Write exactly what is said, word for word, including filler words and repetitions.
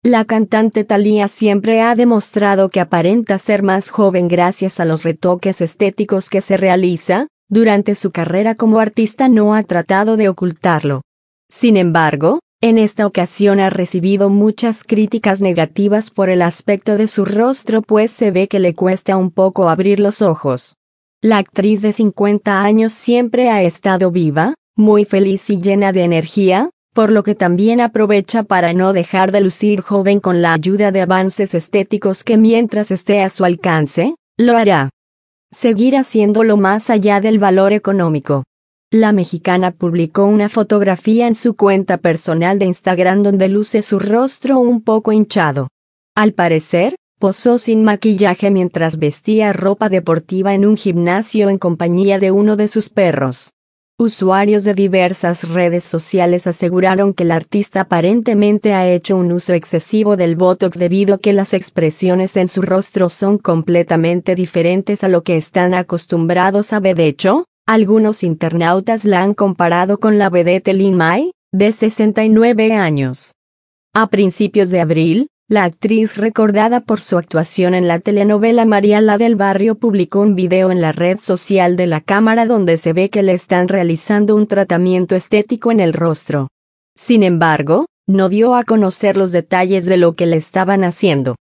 La cantante Thalía siempre ha demostrado que aparenta ser más joven gracias a los retoques estéticos que se realiza. Durante su carrera como artista no ha tratado de ocultarlo. Sin embargo, en esta ocasión ha recibido muchas críticas negativas por el aspecto de su rostro, pues se ve que le cuesta un poco abrir los ojos. La actriz de cincuenta años siempre ha estado viva, muy feliz y llena de energía, por lo que también aprovecha para no dejar de lucir joven con la ayuda de avances estéticos que mientras esté a su alcance, lo hará. Seguir haciéndolo más allá del valor económico. La mexicana publicó una fotografía en su cuenta personal de Instagram donde luce su rostro un poco hinchado. Al parecer, posó sin maquillaje mientras vestía ropa deportiva en un gimnasio en compañía de uno de sus perros. Usuarios de diversas redes sociales aseguraron que la artista aparentemente ha hecho un uso excesivo del Botox debido a que las expresiones en su rostro son completamente diferentes a lo que están acostumbrados a ver. De hecho, algunos internautas la han comparado con la vedette Lin May, de sesenta y nueve años. A principios de abril, la actriz recordada por su actuación en la telenovela María la del Barrio publicó un video en la red social de la cámara donde se ve que le están realizando un tratamiento estético en el rostro. Sin embargo, no dio a conocer los detalles de lo que le estaban haciendo.